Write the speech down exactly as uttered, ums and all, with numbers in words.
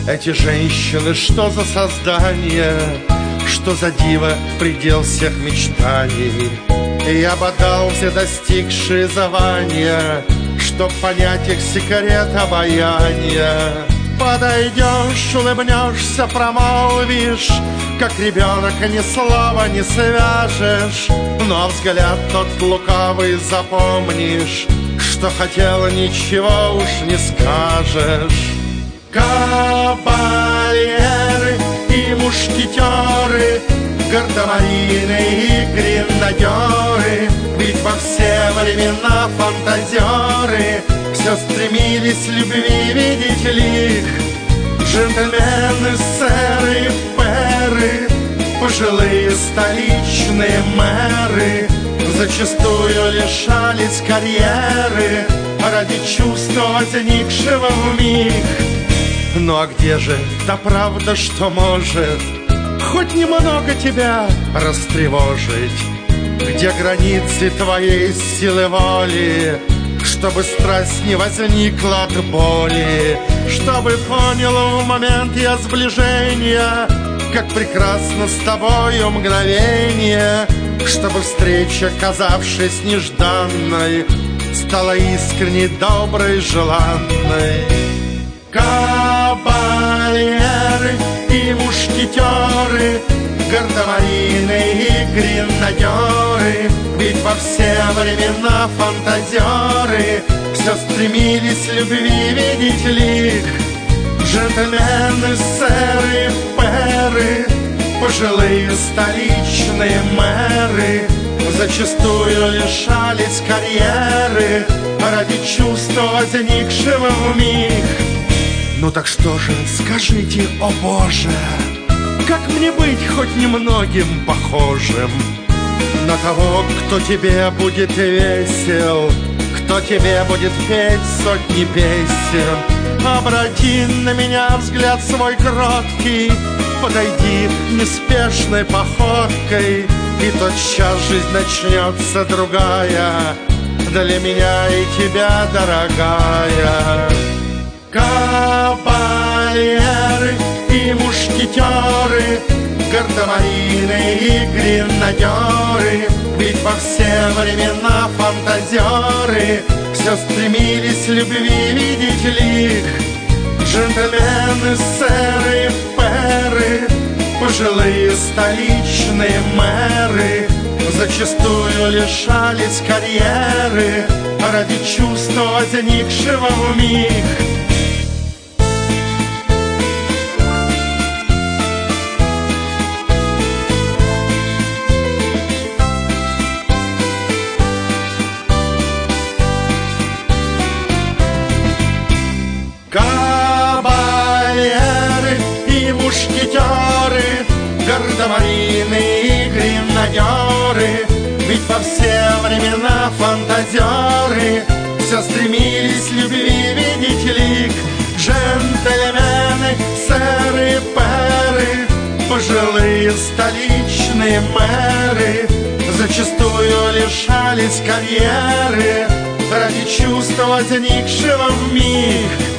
Эти женщины, что за создание, что за диво, предел всех мечтаний. И я бы дал все достигшие звания, чтоб понять их секрет обаяния. Подойдешь, улыбнешься, промолвишь, как ребенок ни слова не свяжешь. Но взгляд тот лукавый запомнишь, что хотела, ничего уж не скажешь. Кавалеры и мушкетеры, гардемарины и гренадеры, ведь во все времена фантазеры все стремились любви видеть лик. Джентльмены, сэры, пэры, пожилые столичные мэры зачастую лишались карьеры ради чувства, возникшего вмиг. Ну а где же та правда, что может хоть немного тебя растревожить? Где границы твоей силы воли, чтобы страсть не возникла от боли? Чтобы понял в момент я сближения, как прекрасно с тобою мгновение. Чтобы встреча, казавшись нежданной, стала искренней, доброй, желанной. Кавалеры и мушкетеры, гардемарины и гренадеры, ведь во все времена фантазеры все стремились любви видеть лик. Джентльмены, сэры, пэры, пожилые столичные мэры зачастую лишались карьеры ради чувства, возникшего вмиг. Ну так что же, скажите, о Боже, как мне быть хоть немногим похожим на того, кто тебе будет весел, кто тебе будет петь сотни песен? Обрати на меня взгляд свой кроткий, подойди неспешной походкой, и тотчас жизнь начнется другая, для меня и тебя, дорогая. Кавалеры и мушкетеры, гардемарины и гренадеры, ведь во все времена фантазеры все стремились любви видеть лик. Джентльмены, сэры, пэры, пожилые столичные мэры зачастую лишались карьеры ради чувства, возникшего вмиг. Кавалеры и мушкетеры, гардемарины и гренадеры, ведь во все времена фантазеры все стремились любви видеть лик. Джентльмены, сэры, пэры, пожилые столичные мэры зачастую лишались карьеры ради чувства, возникшего вмиг.